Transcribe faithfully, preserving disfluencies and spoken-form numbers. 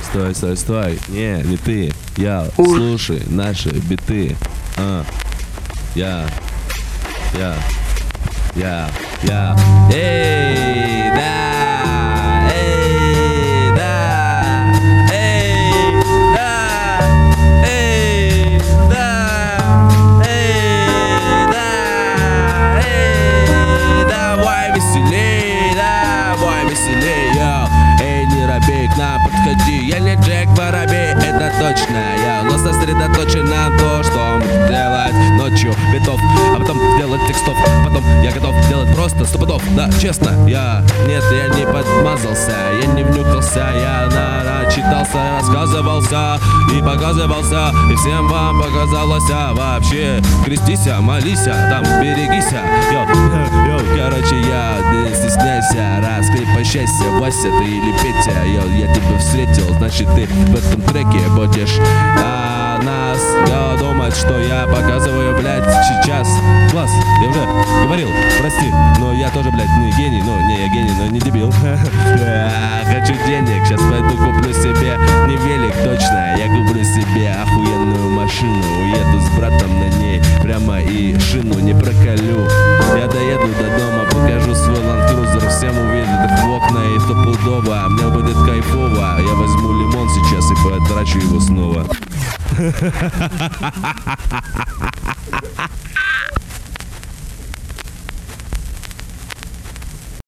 стой, стой, стой. Не, не ты. Я, слушай наши биты. А. Я. Я. Я. Я. Эй, да. Эй, да. Эй, да. Эй, да. Эй, да. Эй, давай веселей, давай веселей, йоу. Эй, не робей, к нам подходи. Я не Джек Воробей, это точно я. Но сосредоточен на то, что делать ночью битов, а потом делать текстов. Потом я готов делать просто стопудов. Да, честно, я, нет, я не подмазался, я не внюхался, я начитался, рассказывался и показывался, и всем вам показалось, а вообще крестися, молися, там берегися. Йо, йо, короче, я, не стесняйся, раскрепощайся, Вася ты или Петя, йо, я тебя встретил, значит ты в этом треке будешь а нас, я думать, что я показываю, блядь, сейчас. Класс, я уже говорил, прости, но я тоже, блядь, не гений, ну, не, я гений, но не дебил. Хочу денег, сейчас пойду куплю себе не велик, точно, я куплю себе охуенную машину, уеду с братом на ней прямо и шину не проколю. Я доеду до дома, покажу свой ландкрузер, всем увидят в окна и стопудово, мне будет кайфово. Я возьму лимон сейчас и потрачу его снова.